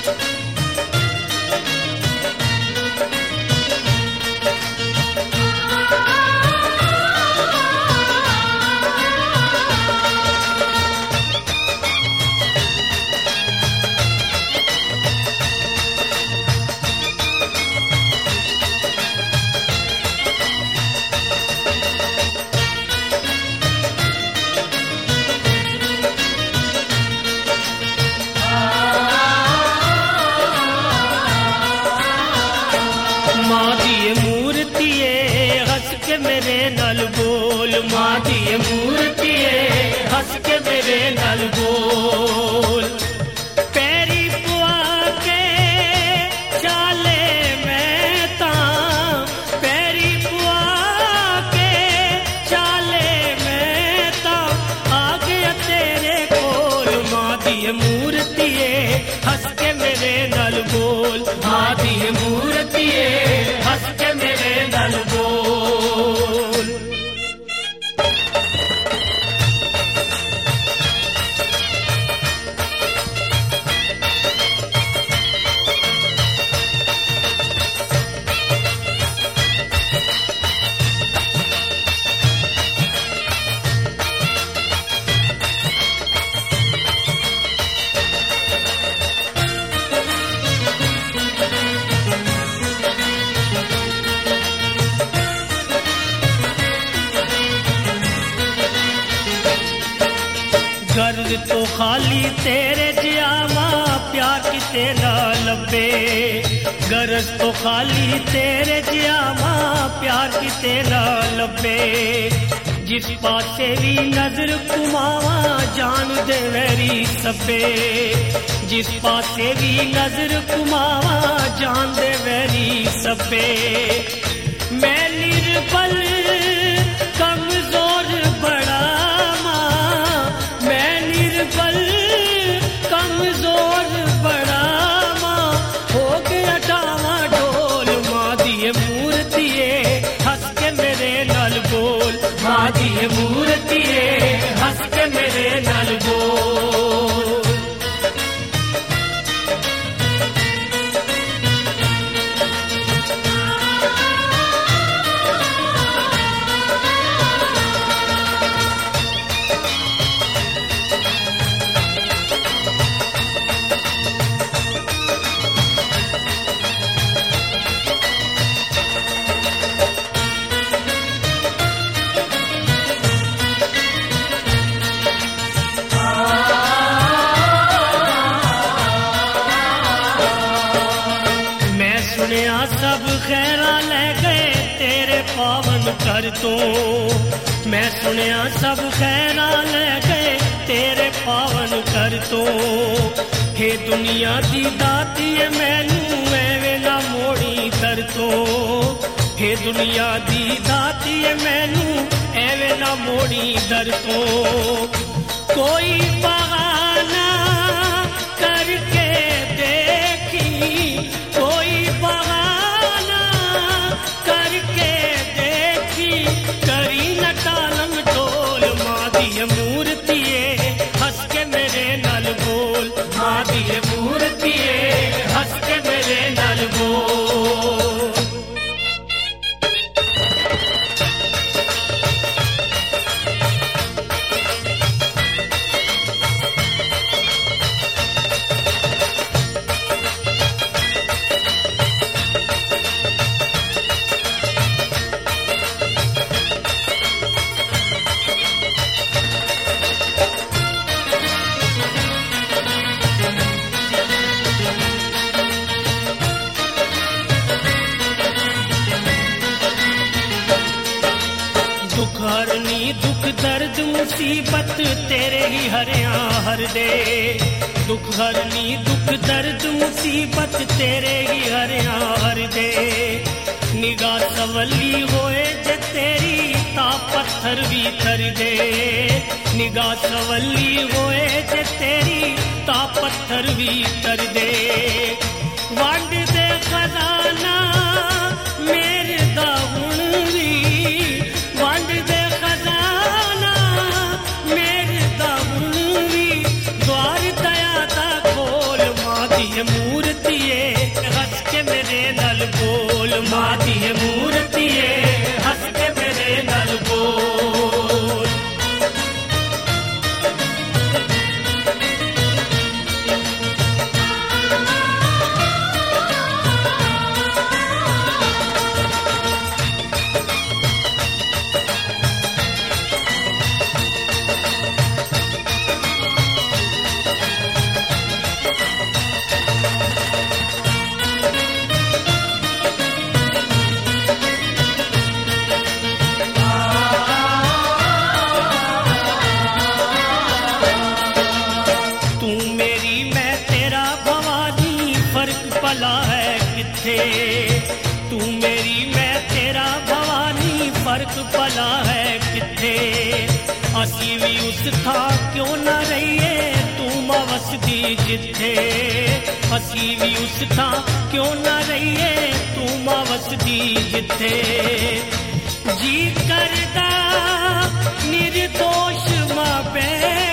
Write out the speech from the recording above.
मेरे नल बोल, मां दी मूर्ति हंस के मेरे नल बोल। पैरी पुआ के चाले मैं तां, पैरी पुआ के चाले मैं तां, आ गया तेरे कोल। मां दी मूर्ति हंस के मेरे नल बोल, मां दी मूर्ति हंस के मेरे नल बोल। गर्ज तो खाली तेरे जियावा प्यार किते ना लबे, गरज तो खाली तेरे जियावा प्यार किते ना लबे। जिस पासे भी नजर कुमावा जान दे वेरी सबे, जिस पासे भी नजर कुमावा जान दे वेरी सबे। मैं निर्बल कमजोर बड़ा कमजोर बड़ा मां हो गया डावा डोल। मां दी मूर्ति हंस के मेरे नल बोल, मां दी मूर्ति हंस के मेरे नल बोल। सुनिया सब खैरा ले गए तेरे पावन कर तो, मैं सुनिया सब खैरा ले गए तेरे पावन कर तो। हे दुनिया दी दाती मैनू एवें ना मोड़ी दर तो, हे दुनिया दी दाती मैनू एवें ना मोड़ी दर तो। कोई बहाना करके देखी, कोई बहाना करके देखी, करी न टालम टोल। मां दी मूर्ति हंस के मेरे नल बोल, मां दी मूर्ति हंस के मेरे नल बोल। दुख हरनी दुख दर्द मुसीबत तेरे ही हरिया हर दे, दुख हरनी दुख दर्द मुसीबत तेरे ही हरिया हर दे। निगाह सवली होए जे तेरी ता पत्थर भी कर दे, निगाह सवली होए जे तेरी ता पत्थर भी कर दे। वंड दे खजाना मेरे दा हुण भी, वंड दे खजाना मेरे दा हुण भी, द्वार दया दा खोल। मां दी मूर्ति कैसी है मूर्ति ये हंस के मेरे नल बोल। भला है किथे तू मेरी मैं तेरा भवानी फर्क भला है किथे असी भी उस था क्यों ना रहिए तू मां वसदी जिथे असी भी उस था क्यों ना रहिए तू मां वसदी जिथे जी करदा निर्दोष मां पे